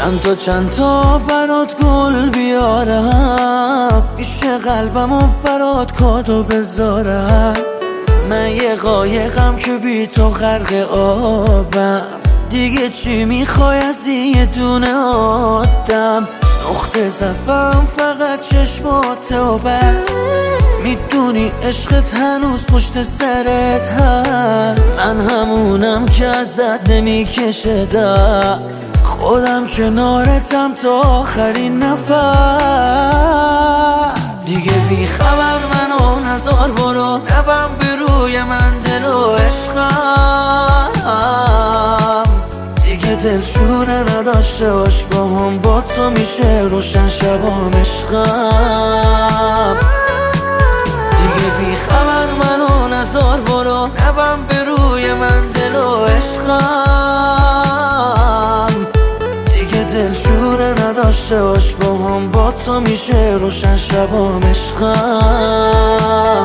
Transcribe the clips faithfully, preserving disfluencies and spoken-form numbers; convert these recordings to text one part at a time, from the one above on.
چند تا چند تا برات گل بیارم، میشه قلبمو برات کادو بذارم. من یه قایقم که بی تو غرق آبم، دیگه چی میخوای از یه دونه آدم؟ نقطه ضعفم فقط چشمات و بس، میدونی عشقت هنوز پشت سرت هست. من همونم که ازت نمیکشه دست، خودم کنارتم تا آخرین نفس. دیگه بی خبر منو نزار برو، نبم به روی من دل و عشقم. دیگه دلشوره نداشته باش با هم، با تو میشه روشن شبام عشقم. دیگه بی خبر منو نزار برو، نبم به روی من دل و عشقم. دیگه دلشوره نداشته باش با هم، با تو میشه روشن شبام عشقم.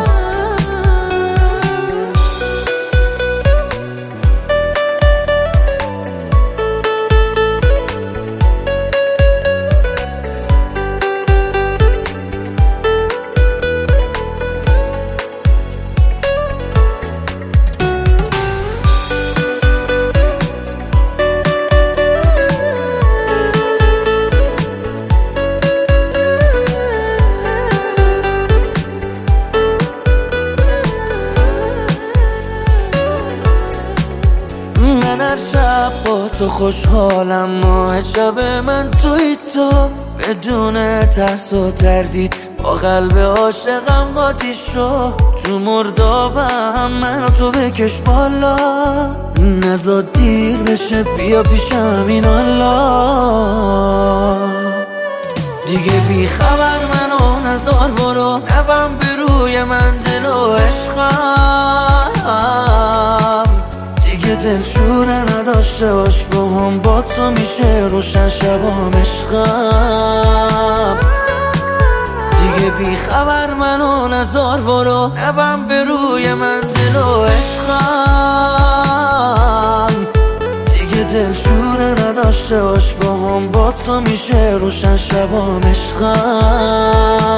من هر شب با تو خوشحالم، ماه شب من توی تو، بدون ترس و تردید با قلب عاشقم قاطی شو. تو مردابم منو تو بکش بالا، نزاد دیر بشه بیا پیشم این الله. دیگه بی خبر منو نزار برو، نبم به روی من دل و عشقم. دیگه دلشوره نداشته باش با هم، با تو میشه روشن شبام عشقم. دیگه بی خبر منو نزار برو، نبم به روی من دل و عشقم. دیگه دلشوره نداشته باش با هم، با تو میشه روشن شبام عشقم.